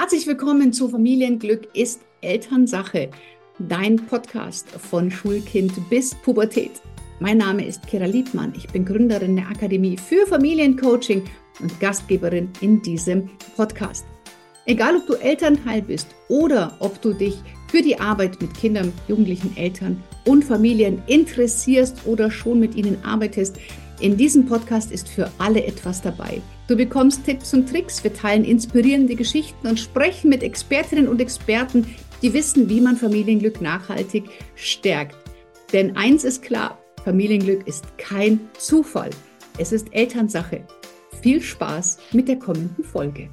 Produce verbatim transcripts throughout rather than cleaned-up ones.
Herzlich willkommen zu Familienglück ist Elternsache, dein Podcast von Schulkind bis Pubertät. Mein Name ist Kira Liebmann, ich bin Gründerin der Akademie für Familiencoaching und Gastgeberin in diesem Podcast. Egal, ob du Elternteil bist oder ob du dich für die Arbeit mit Kindern, jugendlichen Eltern und Familien interessierst oder schon mit ihnen arbeitest, in diesem Podcast ist für alle etwas dabei. Du bekommst Tipps und Tricks, wir teilen inspirierende Geschichten und sprechen mit Expertinnen und Experten, die wissen, wie man Familienglück nachhaltig stärkt. Denn eins ist klar, Familienglück ist kein Zufall, es ist Elternsache. Viel Spaß mit der kommenden Folge.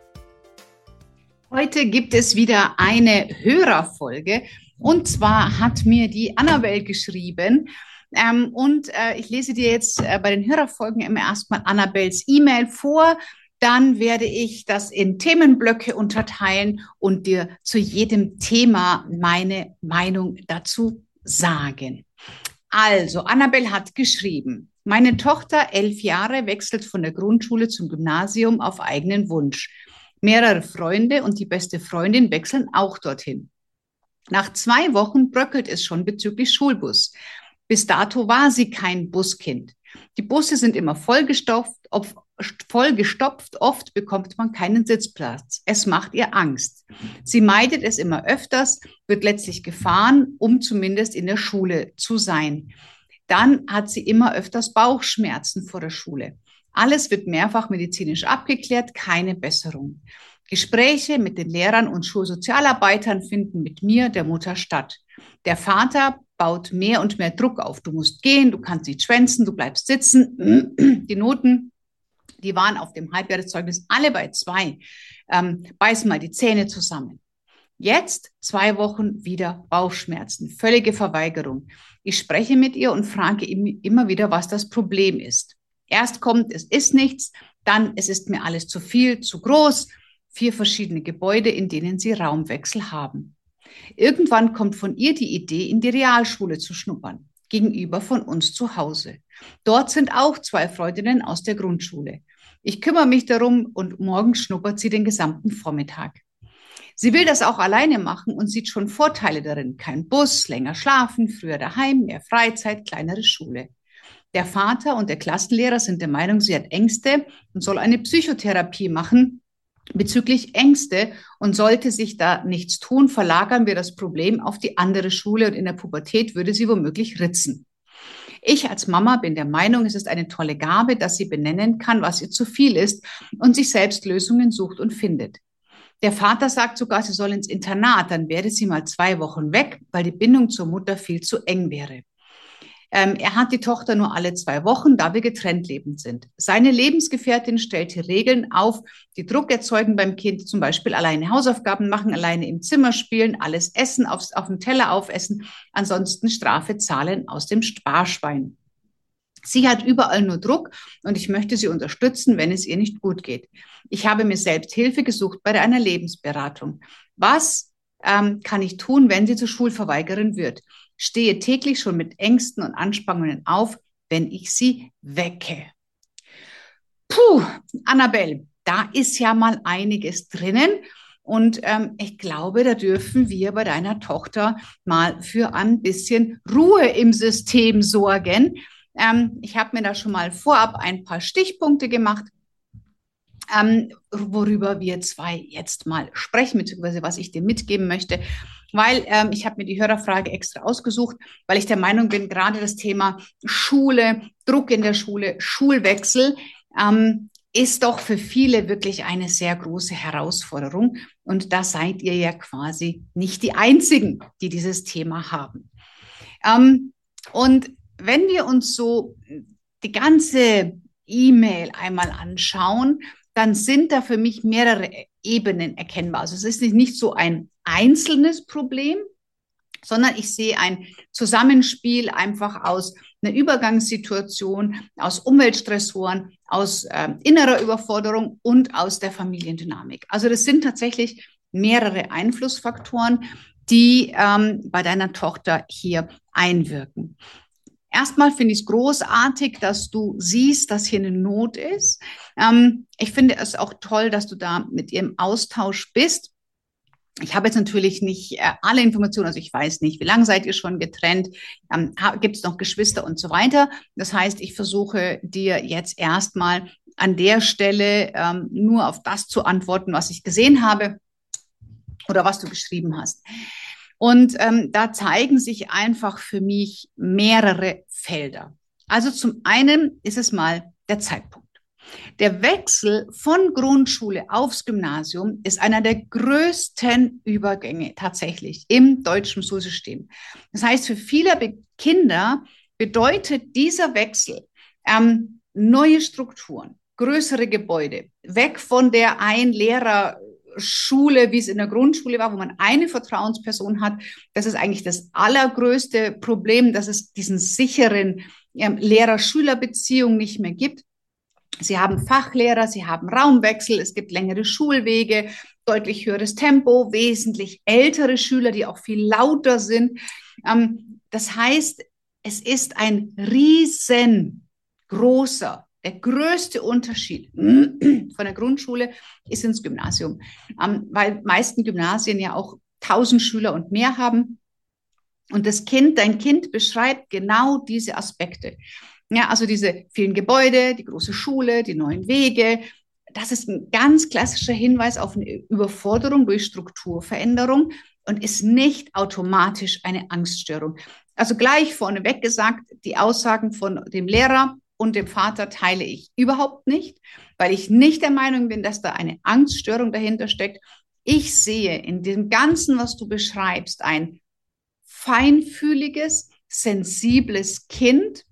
Heute gibt es wieder eine Hörerfolge und zwar hat mir die Annabel geschrieben, Ähm, und äh, ich lese dir jetzt äh, bei den Hörerfolgen immer erstmal Annabels E-Mail vor. Dann werde ich das in Themenblöcke unterteilen und dir zu jedem Thema meine Meinung dazu sagen. Also, Annabel hat geschrieben, meine Tochter, elf Jahre, wechselt von der Grundschule zum Gymnasium auf eigenen Wunsch. Mehrere Freunde und die beste Freundin wechseln auch dorthin. Nach zwei Wochen bröckelt es schon bezüglich Schulbus. Bis dato war sie kein Buskind. Die Busse sind immer vollgestopft, vollgestopft, oft bekommt man keinen Sitzplatz. Es macht ihr Angst. Sie meidet es immer öfters, wird letztlich gefahren, um zumindest in der Schule zu sein. Dann hat sie immer öfters Bauchschmerzen vor der Schule. Alles wird mehrfach medizinisch abgeklärt, keine Besserung. Gespräche mit den Lehrern und Schulsozialarbeitern finden mit mir, der Mutter, statt. Der Vater baut mehr und mehr Druck auf. Du musst gehen, du kannst nicht schwänzen, du bleibst sitzen. Die Noten, die waren auf dem Halbjahreszeugnis alle bei zwei. Ähm, beiß mal die Zähne zusammen. Jetzt, zwei Wochen, wieder Bauchschmerzen, völlige Verweigerung. Ich spreche mit ihr und frage immer wieder, was das Problem ist. Erst kommt, es ist nichts, dann, es ist mir alles zu viel, zu groß. Vier verschiedene Gebäude, in denen sie Raumwechsel haben. Irgendwann kommt von ihr die Idee, in die Realschule zu schnuppern, gegenüber von uns zu Hause. Dort sind auch zwei Freundinnen aus der Grundschule. Ich kümmere mich darum und morgen schnuppert sie den gesamten Vormittag. Sie will das auch alleine machen und sieht schon Vorteile darin. Kein Bus, länger schlafen, früher daheim, mehr Freizeit, kleinere Schule. Der Vater und der Klassenlehrer sind der Meinung, sie hat Ängste und soll eine Psychotherapie machen bezüglich Ängste, und sollte sich da nichts tun, verlagern wir das Problem auf die andere Schule und in der Pubertät würde sie womöglich ritzen. Ich als Mama bin der Meinung, es ist eine tolle Gabe, dass sie benennen kann, was ihr zu viel ist und sich selbst Lösungen sucht und findet. Der Vater sagt sogar, sie soll ins Internat, dann wäre sie mal zwei Wochen weg, weil die Bindung zur Mutter viel zu eng wäre. Ähm, er hat die Tochter nur alle zwei Wochen, da wir getrennt lebend sind. Seine Lebensgefährtin stellt hier Regeln auf, die Druck erzeugen beim Kind, zum Beispiel alleine Hausaufgaben machen, alleine im Zimmer spielen, alles essen, aufs, auf dem Teller aufessen, ansonsten Strafe zahlen aus dem Sparschwein. Sie hat überall nur Druck und ich möchte sie unterstützen, wenn es ihr nicht gut geht. Ich habe mir selbst Hilfe gesucht bei einer Lebensberatung. Was ähm, kann ich tun, wenn sie zur Schulverweigerin wird? Stehe täglich schon mit Ängsten und Anspannungen auf, wenn ich sie wecke. Puh, Annabel, da ist ja mal einiges drinnen. Und ähm, ich glaube, da dürfen wir bei deiner Tochter mal für ein bisschen Ruhe im System sorgen. Ähm, ich habe mir da schon mal vorab ein paar Stichpunkte gemacht, ähm, worüber wir zwei jetzt mal sprechen, beziehungsweise was ich dir mitgeben möchte. Weil ähm, ich habe mir die Hörerfrage extra ausgesucht, weil ich der Meinung bin, gerade das Thema Schule, Druck in der Schule, Schulwechsel ähm, ist doch für viele wirklich eine sehr große Herausforderung. Und da seid ihr ja quasi nicht die Einzigen, die dieses Thema haben. Ähm, und wenn wir uns so die ganze E-Mail einmal anschauen, dann sind da für mich mehrere Ebenen erkennbar. Also es ist nicht so ein einzelnes Problem, sondern ich sehe ein Zusammenspiel einfach aus einer Übergangssituation, aus Umweltstressoren, aus äh, innerer Überforderung und aus der Familiendynamik. Also das sind tatsächlich mehrere Einflussfaktoren, die ähm, bei deiner Tochter hier einwirken. Erstmal finde ich es großartig, dass du siehst, dass hier eine Not ist. Ähm, ich finde es auch toll, dass du da mit ihr im Austausch bist. Ich habe jetzt natürlich nicht äh, alle Informationen, also ich weiß nicht, wie lange seid ihr schon getrennt, ähm, gibt es noch Geschwister und so weiter. Das heißt, ich versuche dir jetzt erstmal an der Stelle ähm, nur auf das zu antworten, was ich gesehen habe oder was du geschrieben hast. Und ähm, da zeigen sich einfach für mich mehrere Felder. Also zum einen ist es mal der Zeitpunkt. Der Wechsel von Grundschule aufs Gymnasium ist einer der größten Übergänge tatsächlich im deutschen Schulsystem. Das heißt, für viele Kinder bedeutet dieser Wechsel ähm, neue Strukturen, größere Gebäude, weg von der Ein-Lehrer-Schule, wie es in der Grundschule war, wo man eine Vertrauensperson hat. Das ist eigentlich das allergrößte Problem, dass es diesen sicheren ähm, Lehrer-Schüler-Beziehung nicht mehr gibt. Sie haben Fachlehrer, sie haben Raumwechsel, es gibt längere Schulwege, deutlich höheres Tempo, wesentlich ältere Schüler, die auch viel lauter sind. Ähm, das heißt, es ist ein riesengroßer, der größte Unterschied von der Grundschule ist ins Gymnasium, ähm, weil meisten Gymnasien ja auch tausend Schüler und mehr haben. Und das Kind, dein Kind beschreibt genau diese Aspekte. Ja, also diese vielen Gebäude, die große Schule, die neuen Wege. Das ist ein ganz klassischer Hinweis auf eine Überforderung durch Strukturveränderung und ist nicht automatisch eine Angststörung. Also gleich vorneweg gesagt, die Aussagen von dem Lehrer und dem Vater teile ich überhaupt nicht, weil ich nicht der Meinung bin, dass da eine Angststörung dahinter steckt. Ich sehe in dem Ganzen, was du beschreibst, ein feinfühliges, sensibles Kind,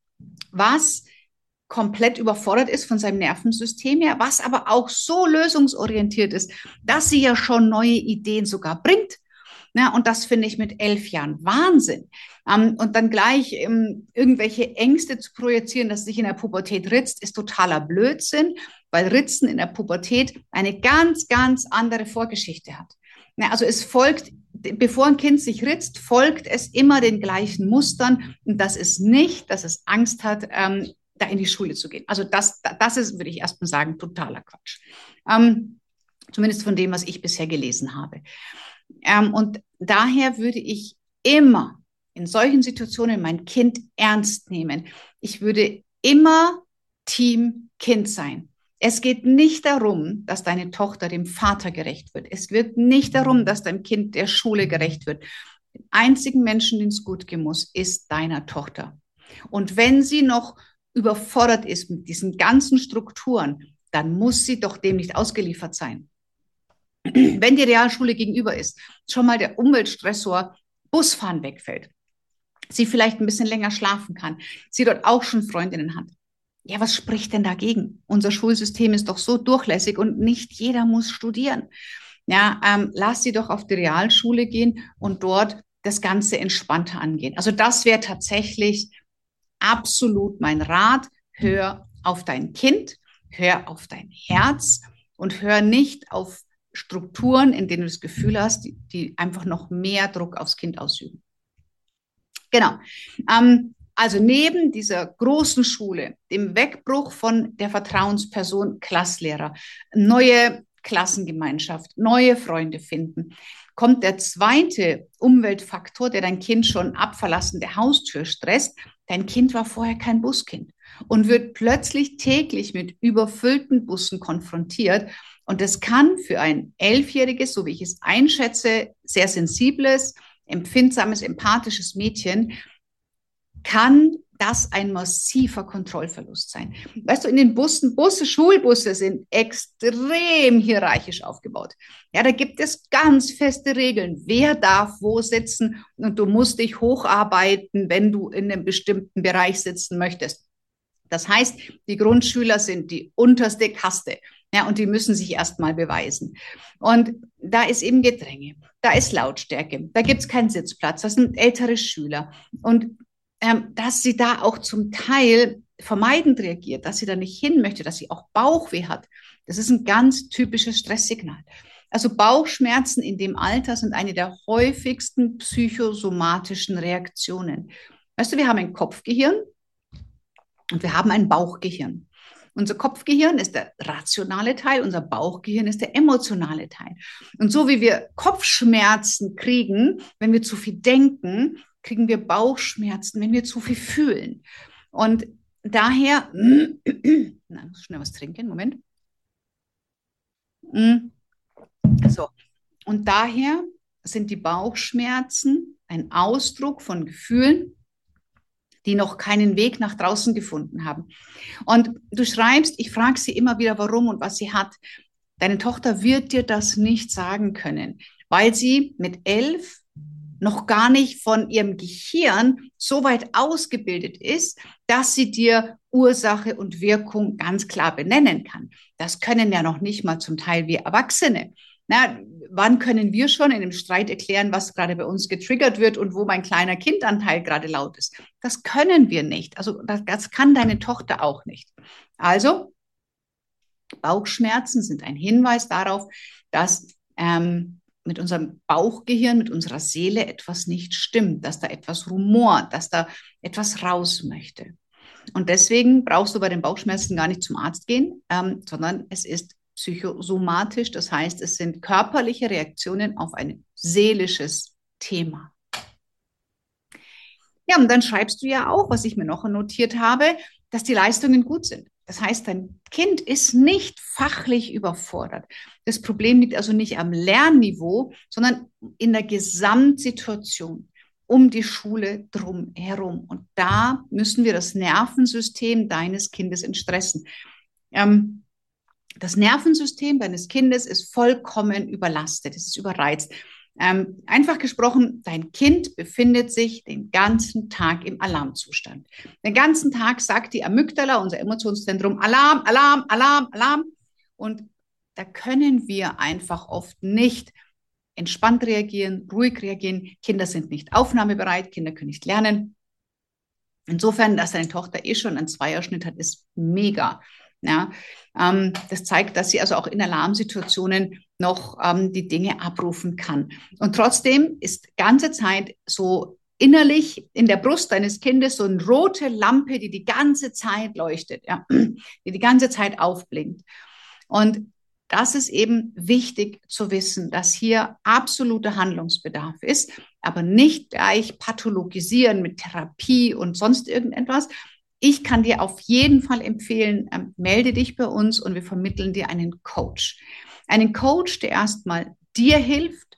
was komplett überfordert ist von seinem Nervensystem her, was aber auch so lösungsorientiert ist, dass sie ja schon neue Ideen sogar bringt. Ja, und das finde ich mit elf Jahren Wahnsinn. Ähm, und dann gleich ähm, irgendwelche Ängste zu projizieren, dass sich in der Pubertät ritzt, ist totaler Blödsinn, weil Ritzen in der Pubertät eine ganz, ganz andere Vorgeschichte hat. Ja, also es folgt, bevor ein Kind sich ritzt, folgt es immer den gleichen Mustern. Und das ist nicht, dass es Angst hat, ähm, da in die Schule zu gehen. Also das, das ist, würde ich erstmal sagen, totaler Quatsch. Ähm, zumindest von dem, was ich bisher gelesen habe. Ähm, und daher würde ich immer in solchen Situationen mein Kind ernst nehmen. Ich würde immer Team Kind sein. Es geht nicht darum, dass deine Tochter dem Vater gerecht wird. Es wird nicht darum, dass dein Kind der Schule gerecht wird. Den einzigen Menschen, den es gut gehen muss, ist deiner Tochter. Und wenn sie noch überfordert ist mit diesen ganzen Strukturen, dann muss sie doch dem nicht ausgeliefert sein. Wenn die Realschule gegenüber ist, schon mal der Umweltstressor Busfahren wegfällt, sie vielleicht ein bisschen länger schlafen kann, sie dort auch schon Freundinnen hat. Ja, was spricht denn dagegen? Unser Schulsystem ist doch so durchlässig und nicht jeder muss studieren. Ja, ähm, lass sie doch auf die Realschule gehen und dort das Ganze entspannter angehen. Also das wäre tatsächlich absolut mein Rat. Hör auf dein Kind, hör auf dein Herz und hör nicht auf Strukturen, in denen du das Gefühl hast, die, die einfach noch mehr Druck aufs Kind ausüben. Genau. Ähm, also neben dieser großen Schule, dem Wegbruch von der Vertrauensperson Klasslehrer, neue Klassengemeinschaft, neue Freunde finden, kommt der zweite Umweltfaktor, der dein Kind schon ab Verlassen der Haustür stresst. Dein Kind war vorher kein Buskind und wird plötzlich täglich mit überfüllten Bussen konfrontiert. Und das kann für ein elfjähriges, so wie ich es einschätze, sehr sensibles, empfindsames, empathisches Mädchen, kann das ein massiver Kontrollverlust sein. Weißt du, in den Bussen, Busse, Schulbusse sind extrem hierarchisch aufgebaut. Ja, da gibt es ganz feste Regeln. Wer darf wo sitzen? Und du musst dich hocharbeiten, wenn du in einem bestimmten Bereich sitzen möchtest. Das heißt, die Grundschüler sind die unterste Kaste. Ja, und die müssen sich erstmal beweisen. Und da ist eben Gedränge, da ist Lautstärke, da gibt es keinen Sitzplatz, das sind ältere Schüler. Und ähm, dass sie da auch zum Teil vermeidend reagiert, dass sie da nicht hin möchte, dass sie auch Bauchweh hat, das ist ein ganz typisches Stresssignal. Also Bauchschmerzen in dem Alter sind eine der häufigsten psychosomatischen Reaktionen. Weißt du, wir haben ein Kopfgehirn und wir haben ein Bauchgehirn. Unser Kopfgehirn ist der rationale Teil, unser Bauchgehirn ist der emotionale Teil. Und so wie wir Kopfschmerzen kriegen, wenn wir zu viel denken, kriegen wir Bauchschmerzen, wenn wir zu viel fühlen. Und daher, na, ich muss schnell was trinken, Moment. So, und daher sind die Bauchschmerzen ein Ausdruck von Gefühlen, die noch keinen Weg nach draußen gefunden haben. Und du schreibst, ich frage sie immer wieder, warum und was sie hat. Deine Tochter wird dir das nicht sagen können, weil sie mit elf noch gar nicht von ihrem Gehirn so weit ausgebildet ist, dass sie dir Ursache und Wirkung ganz klar benennen kann. Das können ja noch nicht mal zum Teil wir Erwachsene. Na, wann können wir schon in einem Streit erklären, was gerade bei uns getriggert wird und wo mein kleiner Kindanteil gerade laut ist? Das können wir nicht. Also das, das kann deine Tochter auch nicht. Also Bauchschmerzen sind ein Hinweis darauf, dass ähm, mit unserem Bauchgehirn, mit unserer Seele etwas nicht stimmt, dass da etwas rumort, dass da etwas raus möchte. Und deswegen brauchst du bei den Bauchschmerzen gar nicht zum Arzt gehen, ähm, sondern es ist psychosomatisch, das heißt, es sind körperliche Reaktionen auf ein seelisches Thema. Ja, und dann schreibst du ja auch, was ich mir noch notiert habe, dass die Leistungen gut sind. Das heißt, dein Kind ist nicht fachlich überfordert. Das Problem liegt also nicht am Lernniveau, sondern in der Gesamtsituation um die Schule drum herum. Und da müssen wir das Nervensystem deines Kindes entstressen. Ähm, das Nervensystem deines Kindes ist vollkommen überlastet, es ist überreizt. Ähm, einfach gesprochen, dein Kind befindet sich den ganzen Tag im Alarmzustand. Den ganzen Tag sagt die Amygdala, unser Emotionszentrum, Alarm, Alarm, Alarm, Alarm. Und da können wir einfach oft nicht entspannt reagieren, ruhig reagieren. Kinder sind nicht aufnahmebereit, Kinder können nicht lernen. Insofern, dass deine Tochter eh schon einen Zweierschnitt hat, ist mega. Ja, ähm, das zeigt, dass sie also auch in Alarmsituationen noch ähm, die Dinge abrufen kann. Und trotzdem ist ganze Zeit so innerlich in der Brust deines Kindes so eine rote Lampe, die die ganze Zeit leuchtet, ja, die die ganze Zeit aufblinkt. Und das ist eben wichtig zu wissen, dass hier absoluter Handlungsbedarf ist, aber nicht gleich pathologisieren mit Therapie und sonst irgendetwas. Ich kann dir auf jeden Fall empfehlen, ähm, melde dich bei uns und wir vermitteln dir einen Coach. Einen Coach, der erstmal dir hilft,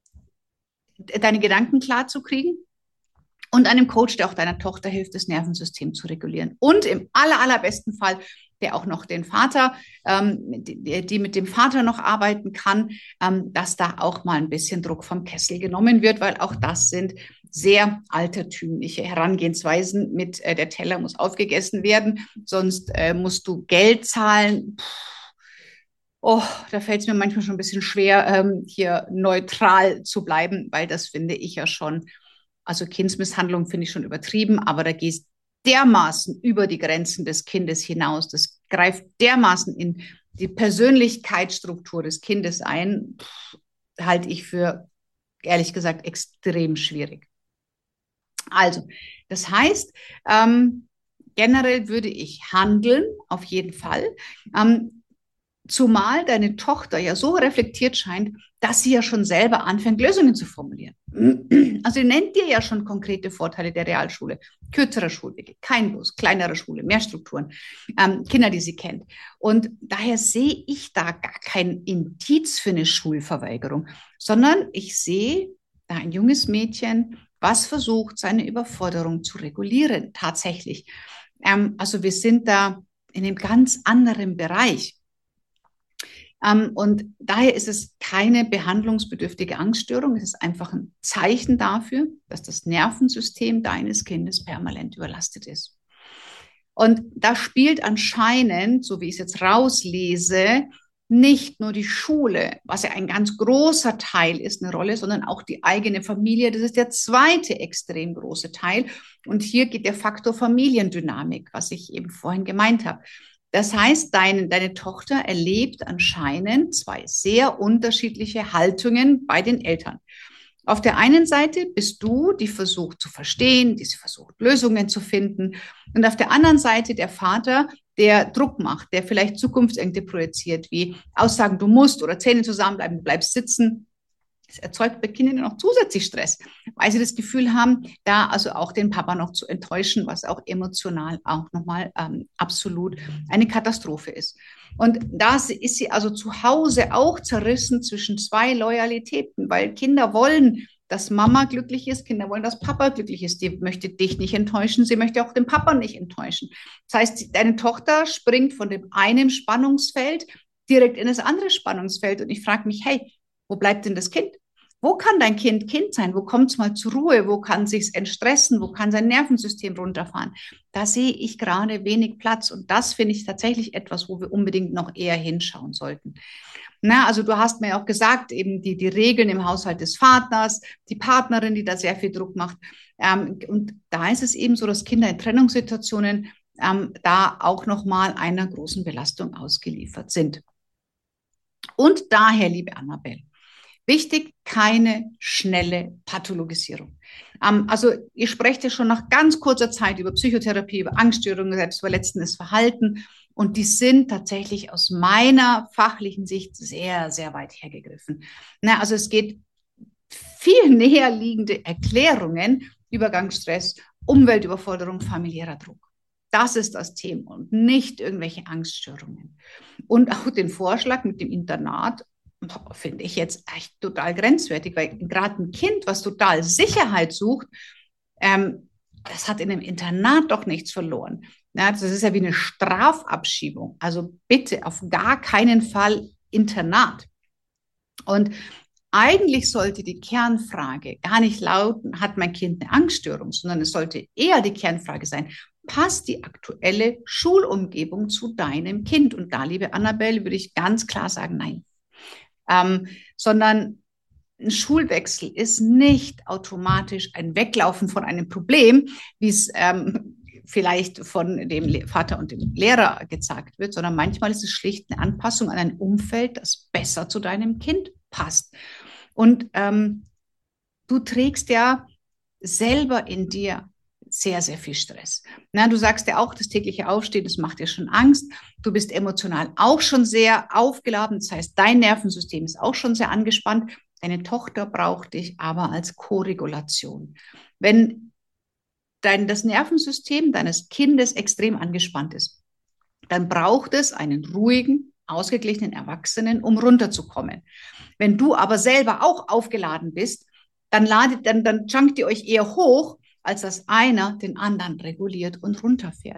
deine Gedanken klar zu kriegen und einem Coach, der auch deiner Tochter hilft, das Nervensystem zu regulieren. Und im aller, allerbesten Fall, der auch noch den Vater, ähm, die, die mit dem Vater noch arbeiten kann, ähm, dass da auch mal ein bisschen Druck vom Kessel genommen wird, weil auch das sind sehr altertümliche Herangehensweisen mit äh, der Teller muss aufgegessen werden, sonst äh, musst du Geld zahlen. Puh. Oh, da fällt es mir manchmal schon ein bisschen schwer, ähm, hier neutral zu bleiben, weil das finde ich ja schon, also Kindsmisshandlung finde ich schon übertrieben, aber da gehst dermaßen über die Grenzen des Kindes hinaus. Das greift dermaßen in die Persönlichkeitsstruktur des Kindes ein, pff, halte ich für, ehrlich gesagt, extrem schwierig. Also, das heißt, ähm, generell würde ich handeln, auf jeden Fall. Ähm, zumal deine Tochter ja so reflektiert scheint, dass sie ja schon selber anfängt, Lösungen zu formulieren. Also sie nennt dir ja schon konkrete Vorteile der Realschule. Kürzere Schulwege, kein Bus, kleinere Schule, mehr Strukturen, ähm, Kinder, die sie kennt. Und daher sehe ich da gar kein Indiz für eine Schulverweigerung, sondern ich sehe da ein junges Mädchen, was versucht, seine Überforderung zu regulieren, tatsächlich. Ähm, also wir sind da in einem ganz anderen Bereich. Ähm, und daher ist es keine behandlungsbedürftige Angststörung. Es ist einfach ein Zeichen dafür, dass das Nervensystem deines Kindes permanent überlastet ist. Und da spielt anscheinend, so wie ich es jetzt rauslese, nicht nur die Schule, was ja ein ganz großer Teil ist, eine Rolle, sondern auch die eigene Familie. Das ist der zweite extrem große Teil. Und hier geht der Faktor Familiendynamik, was ich eben vorhin gemeint habe. Das heißt, deine, deine Tochter erlebt anscheinend zwei sehr unterschiedliche Haltungen bei den Eltern. Auf der einen Seite bist du, die versucht zu verstehen, die versucht Lösungen zu finden. Und auf der anderen Seite der Vater, der Druck macht, der vielleicht Zukunftsängste projiziert, wie Aussagen, du musst oder Zähne zusammenbleiben, du bleibst sitzen. Das erzeugt bei Kindern noch zusätzlich Stress, weil sie das Gefühl haben, da also auch den Papa noch zu enttäuschen, was auch emotional auch nochmal ähm, absolut eine Katastrophe ist. Und da ist sie also zu Hause auch zerrissen zwischen zwei Loyalitäten, weil Kinder wollen, dass Mama glücklich ist, Kinder wollen, dass Papa glücklich ist. Die möchte dich nicht enttäuschen, sie möchte auch den Papa nicht enttäuschen. Das heißt, deine Tochter springt von dem einen Spannungsfeld direkt in das andere Spannungsfeld. Und ich frage mich, hey, wo bleibt denn das Kind? Wo kann dein Kind Kind sein? Wo kommt es mal zur Ruhe? Wo kann sich's entstressen? Wo kann sein Nervensystem runterfahren? Da sehe ich gerade wenig Platz. Und das finde ich tatsächlich etwas, wo wir unbedingt noch eher hinschauen sollten. Na, also du hast mir ja auch gesagt, eben die, die Regeln im Haushalt des Vaters, die Partnerin, die da sehr viel Druck macht. Ähm, und da ist es eben so, dass Kinder in Trennungssituationen ähm, da auch nochmal einer großen Belastung ausgeliefert sind. Und daher, liebe Annabelle, wichtig, keine schnelle Pathologisierung. Ähm, also ihr sprecht ja schon nach ganz kurzer Zeit über Psychotherapie, über Angststörungen, selbstverletzendes Verhalten. Und die sind tatsächlich aus meiner fachlichen Sicht sehr, sehr weit hergegriffen. Na, also es geht viel näher liegende Erklärungen, Übergangsstress, Umweltüberforderung, familiärer Druck. Das ist das Thema und nicht irgendwelche Angststörungen. Und auch den Vorschlag mit dem Internat finde ich jetzt echt total grenzwertig, weil gerade ein Kind, was total Sicherheit sucht, ähm, das hat in einem Internat doch nichts verloren. Ja, das ist ja wie eine Strafabschiebung. Also bitte auf gar keinen Fall Internat. Und eigentlich sollte die Kernfrage gar nicht lauten, hat mein Kind eine Angststörung, sondern es sollte eher die Kernfrage sein, passt die aktuelle Schulumgebung zu deinem Kind? Und da, liebe Annabelle, würde ich ganz klar sagen, nein. Ähm, sondern ein Schulwechsel ist nicht automatisch ein Weglaufen von einem Problem, wie es ähm, vielleicht von dem Vater und dem Lehrer gesagt wird, sondern manchmal ist es schlicht eine Anpassung an ein Umfeld, das besser zu deinem Kind passt. Und ähm, du trägst ja selber in dir sehr, sehr viel Stress. Na, du sagst ja auch, das tägliche Aufstehen, das macht dir schon Angst. Du bist emotional auch schon sehr aufgeladen. Das heißt, dein Nervensystem ist auch schon sehr angespannt. Deine Tochter braucht dich aber als Koregulation. Wenn dein, das Nervensystem deines Kindes extrem angespannt ist, dann braucht es einen ruhigen, ausgeglichenen Erwachsenen, um runterzukommen. Wenn du aber selber auch aufgeladen bist, dann ladet, dann, dann junkt ihr euch eher hoch, als dass einer den anderen reguliert und runterfährt.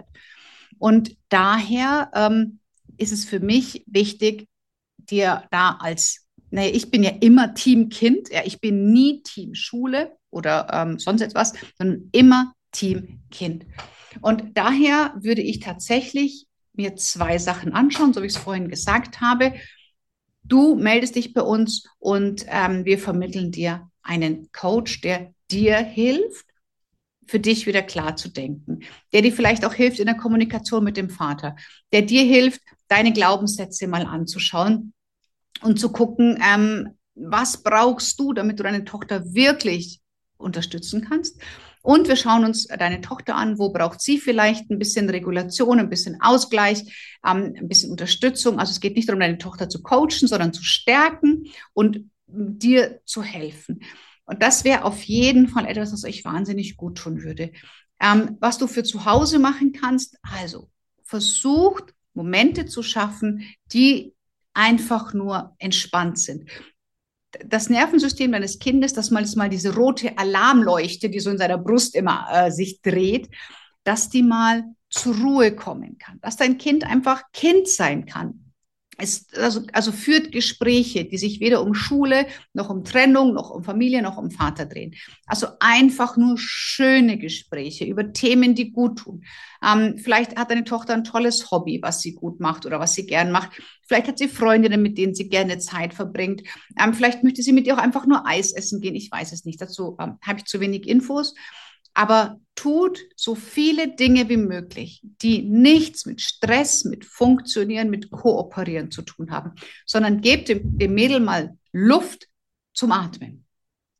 Und daher ähm, ist es für mich wichtig, dir da als, naja, ich bin ja immer Team Kind, ja, ich bin nie Team Schule oder ähm, sonst etwas, sondern immer Team Kind. Und daher würde ich tatsächlich mir zwei Sachen anschauen, so wie ich es vorhin gesagt habe. Du meldest dich bei uns und ähm, wir vermitteln dir einen Coach, der dir hilft, für dich wieder klar zu denken, der dir vielleicht auch hilft in der Kommunikation mit dem Vater, der dir hilft, deine Glaubenssätze mal anzuschauen und zu gucken, ähm, was brauchst du, damit du deine Tochter wirklich unterstützen kannst. Und wir schauen uns deine Tochter an, wo braucht sie vielleicht ein bisschen Regulation, ein bisschen Ausgleich, ähm, ein bisschen Unterstützung. Also es geht nicht darum, deine Tochter zu coachen, sondern zu stärken und dir zu helfen. Und das wäre auf jeden Fall etwas, was euch wahnsinnig gut tun würde. Ähm, was du für zu Hause machen kannst, also versucht, Momente zu schaffen, die einfach nur entspannt sind. Das Nervensystem deines Kindes, das mal ist mal diese rote Alarmleuchte, die so in seiner Brust immer äh, sich dreht, dass die mal zur Ruhe kommen kann, dass dein Kind einfach Kind sein kann. Es also, also führt Gespräche, die sich weder um Schule, noch um Trennung, noch um Familie, noch um Vater drehen. Also einfach nur schöne Gespräche über Themen, die gut tun. Ähm, vielleicht hat deine Tochter ein tolles Hobby, was sie gut macht oder was sie gern macht. Vielleicht hat sie Freundinnen, mit denen sie gerne Zeit verbringt. Ähm, vielleicht möchte sie mit dir auch einfach nur Eis essen gehen. Ich weiß es nicht. Dazu ähm, habe ich zu wenig Infos. Aber tut so viele Dinge wie möglich, die nichts mit Stress, mit Funktionieren, mit Kooperieren zu tun haben, sondern gebt dem, dem Mädel mal Luft zum Atmen.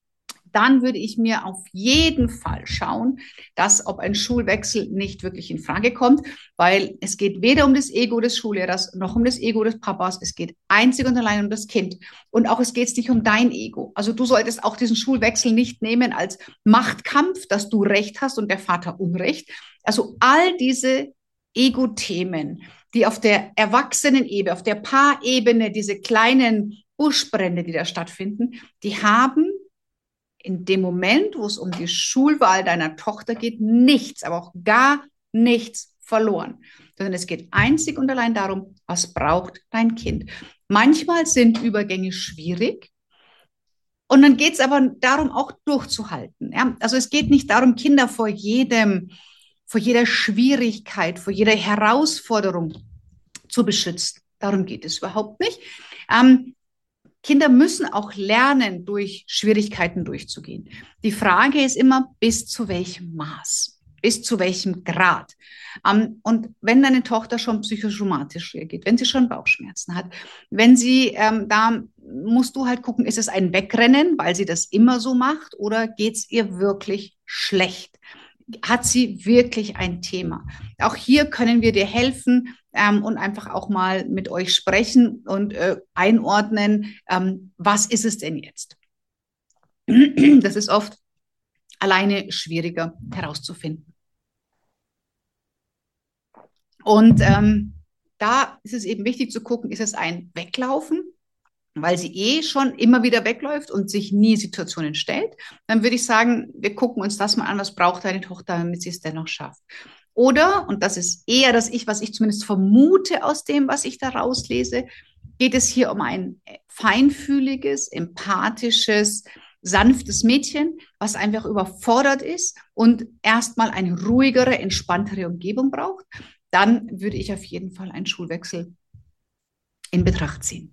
dann würde ich mir auf jeden Fall schauen, dass ob ein Schulwechsel nicht wirklich in Frage kommt, weil es geht weder um das Ego des Schullehrers noch um das Ego des Papas. Es geht einzig und allein um das Kind. Und auch es geht nicht um dein Ego. Also du solltest auch diesen Schulwechsel nicht nehmen als Machtkampf, dass du Recht hast und der Vater Unrecht. Also all diese Ego-Themen, die auf der Erwachsenenebene, auf der Paarebene, diese kleinen Buschbrände, die da stattfinden, die haben in dem Moment, wo es um die Schulwahl deiner Tochter geht, nichts, aber auch gar nichts verloren. Sondern es geht einzig und allein darum, was braucht dein Kind. Manchmal sind Übergänge schwierig. Und dann geht es aber darum, auch durchzuhalten. Ja? Also es geht nicht darum, Kinder vor jedem, vor jeder Schwierigkeit, vor jeder Herausforderung zu beschützen. Darum geht es überhaupt nicht. Ähm, Kinder müssen auch lernen, durch Schwierigkeiten durchzugehen. Die Frage ist immer, bis zu welchem Maß, bis zu welchem Grad. Ähm, und wenn deine Tochter schon psychosomatisch reagiert, wenn sie schon Bauchschmerzen hat, wenn sie, ähm, da musst du halt gucken, ist es ein Wegrennen, weil sie das immer so macht, oder geht es ihr wirklich schlecht? Hat sie wirklich ein Thema? Auch hier können wir dir helfen ähm, und einfach auch mal mit euch sprechen und äh, einordnen, ähm, was ist es denn jetzt? Das ist oft alleine schwieriger herauszufinden. Und ähm, da ist es eben wichtig zu gucken, ist es ein Weglaufen, weil sie eh schon immer wieder wegläuft und sich nie Situationen stellt, dann würde ich sagen, wir gucken uns das mal an, was braucht deine Tochter, damit sie es dennoch schafft. Oder, und das ist eher das Ich, was ich zumindest vermute aus dem, was ich da rauslese, geht es hier um ein feinfühliges, empathisches, sanftes Mädchen, was einfach überfordert ist und erstmal eine ruhigere, entspanntere Umgebung braucht. Dann würde ich auf jeden Fall einen Schulwechsel in Betracht ziehen.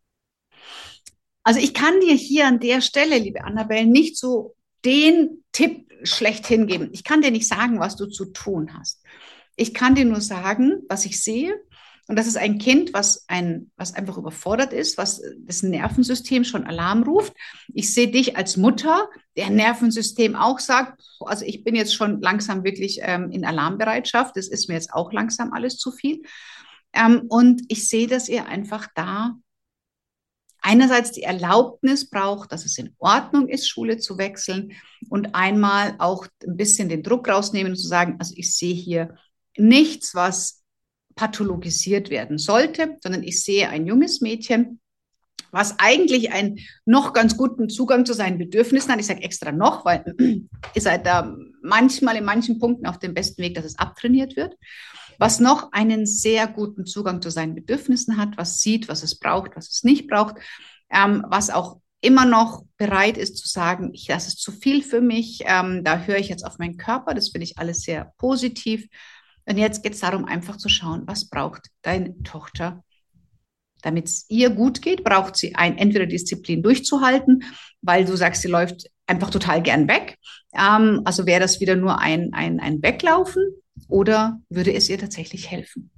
Also ich kann dir hier an der Stelle, liebe Annabelle, nicht so den Tipp schlechthin geben. Ich kann dir nicht sagen, was du zu tun hast. Ich kann dir nur sagen, was ich sehe. Und das ist ein Kind, was, ein, was einfach überfordert ist, was das Nervensystem schon Alarm ruft. Ich sehe dich als Mutter, der Nervensystem auch sagt, also ich bin jetzt schon langsam wirklich ähm, in Alarmbereitschaft. Das ist mir jetzt auch langsam alles zu viel. Ähm, und ich sehe, dass ihr einfach da einerseits die Erlaubnis braucht, dass es in Ordnung ist, Schule zu wechseln, und einmal auch ein bisschen den Druck rausnehmen und zu sagen, also ich sehe hier nichts, was pathologisiert werden sollte, sondern ich sehe ein junges Mädchen, was eigentlich einen noch ganz guten Zugang zu seinen Bedürfnissen hat. Ich sage extra noch, weil ihr seid da manchmal in manchen Punkten auf dem besten Weg, dass es abtrainiert wird. Was noch einen sehr guten Zugang zu seinen Bedürfnissen hat, was sieht, was es braucht, was es nicht braucht, ähm, was auch immer noch bereit ist zu sagen, ich, das ist zu viel für mich, ähm, da höre ich jetzt auf meinen Körper, das finde ich alles sehr positiv. Und jetzt geht es darum, einfach zu schauen, was braucht deine Tochter, damit es ihr gut geht. Braucht sie ein, entweder Disziplin durchzuhalten, weil du sagst, sie läuft einfach total gern weg. Ähm, also wäre das wieder nur ein, ein, ein Weglaufen, oder würde es ihr tatsächlich helfen?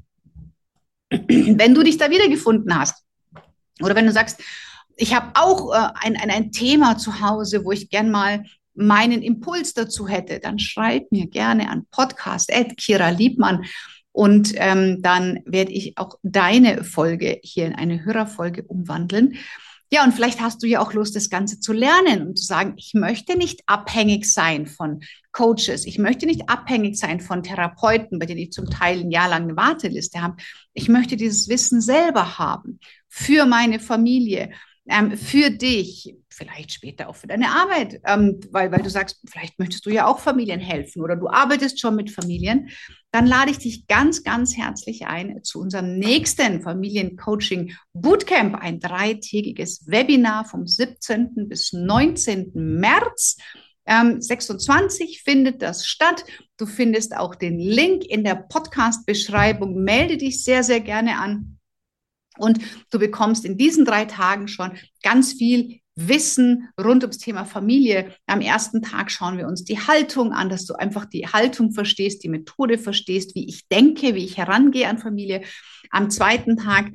Wenn du dich da wiedergefunden hast, oder wenn du sagst, ich habe auch äh, ein, ein, ein Thema zu Hause, wo ich gern mal meinen Impuls dazu hätte, dann schreib mir gerne an podcast at kira liebmann, und ähm, dann werde ich auch deine Folge hier in eine Hörerfolge umwandeln. Ja, und vielleicht hast du ja auch Lust, das Ganze zu lernen und zu sagen, ich möchte nicht abhängig sein von Coaches, ich möchte nicht abhängig sein von Therapeuten, bei denen ich zum Teil ein Jahr lang eine Warteliste habe. Ich möchte dieses Wissen selber haben für meine Familie, ähm, für dich, vielleicht später auch für deine Arbeit, ähm, weil, weil du sagst, vielleicht möchtest du ja auch Familien helfen oder du arbeitest schon mit Familien. Dann lade ich dich ganz, ganz herzlich ein zu unserem nächsten Familiencoaching Bootcamp, ein dreitägiges Webinar vom siebzehnten bis neunzehnten März. Ähm, sechsundzwanzig findet das statt. Du findest auch den Link in der Podcast-Beschreibung. Melde dich sehr, sehr gerne an. Und du bekommst in diesen drei Tagen schon ganz viel Wissen rund ums Thema Familie. Am ersten Tag schauen wir uns die Haltung an, dass du einfach die Haltung verstehst, die Methode verstehst, wie ich denke, wie ich herangehe an Familie. Am zweiten Tag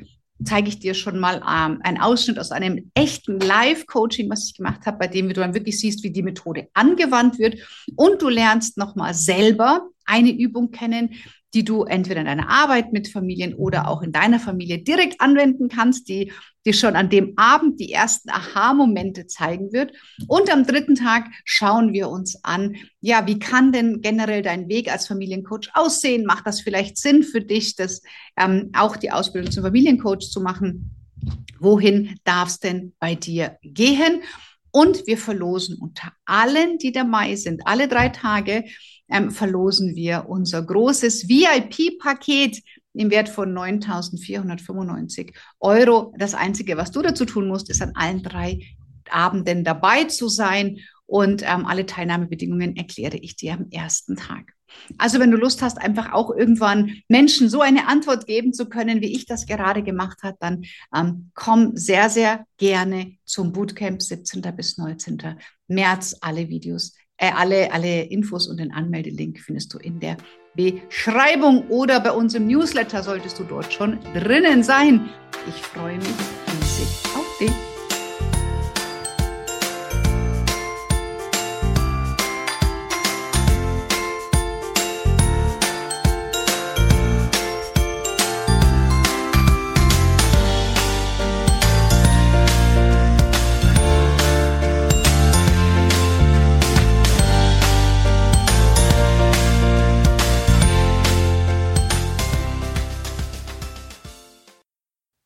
zeige ich dir schon mal ähm, einen Ausschnitt aus einem echten Live-Coaching, was ich gemacht habe, bei dem du dann wirklich siehst, wie die Methode angewandt wird. Und du lernst nochmal selber eine Übung kennen, die du entweder in deiner Arbeit mit Familien oder auch in deiner Familie direkt anwenden kannst, die dir schon an dem Abend die ersten Aha-Momente zeigen wird. Und am dritten Tag schauen wir uns an, ja, wie kann denn generell dein Weg als Familiencoach aussehen? Macht das vielleicht Sinn für dich, das ähm, auch die Ausbildung zum Familiencoach zu machen? Wohin darf es denn bei dir gehen? Und wir verlosen unter allen, die dabei sind, alle drei Tage, ähm, verlosen wir unser großes V I P-Paket im Wert von neuntausendvierhundertfünfundneunzig Euro. Das Einzige, was du dazu tun musst, ist an allen drei Abenden dabei zu sein. Und ähm, alle Teilnahmebedingungen erkläre ich dir am ersten Tag. Also wenn du Lust hast, einfach auch irgendwann Menschen so eine Antwort geben zu können, wie ich das gerade gemacht habe, dann ähm, komm sehr, sehr gerne zum Bootcamp siebzehnten bis neunzehnten März. Alle Videos, äh, alle, alle Infos und den Anmeldelink findest du in der Beschreibung oder bei uns im Newsletter solltest du dort schon drinnen sein. Ich freue mich riesig auf dich.